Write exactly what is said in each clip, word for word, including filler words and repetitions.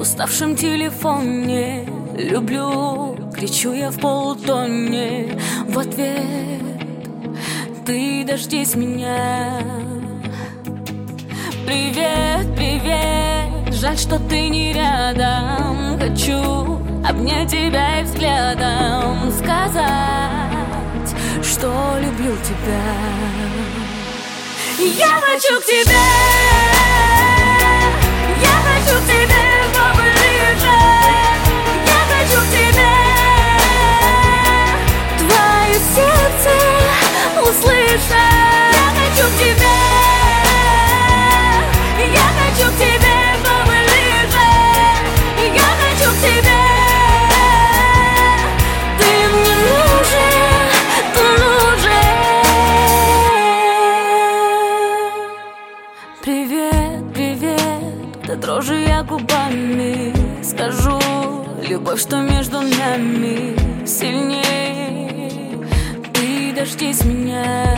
уставшем телефоне. Люблю, кричу я в полутоне. В ответ ты дождись меня. Привет, привет, жаль, что ты не рядом. Хочу обнять тебя и взглядом сказать, что люблю тебя. Я хочу к тебе, я хочу к тебе поближе. Я хочу к тебе, твое сердце услышать. Я хочу к тебе, я хочу к тебе поближе. Я хочу к тебе, ты мне нужен, ты нужен. Привет, привет, да дрожу я губами. Скажу, любовь, что между нами сильней. Ты дождись меня.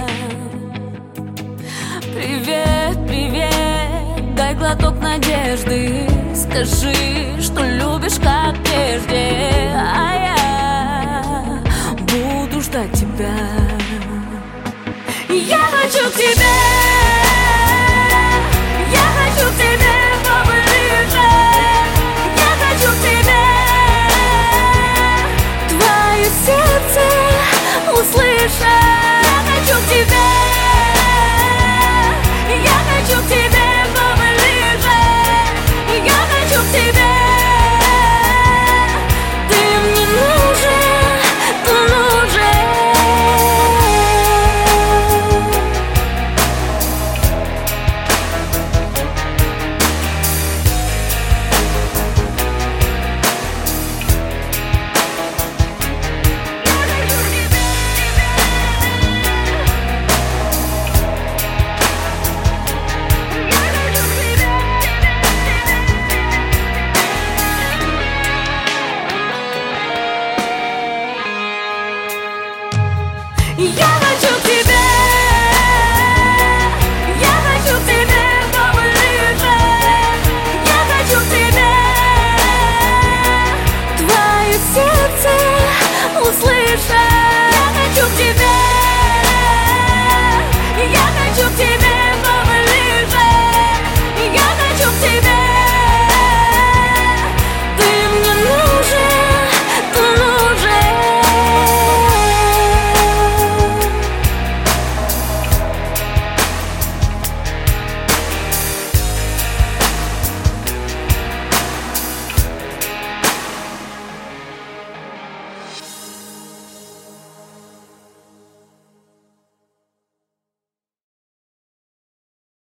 Привет, привет, дай глоток надежды. Скажи, что любишь как прежде, а я буду ждать тебя. Я хочу к тебе,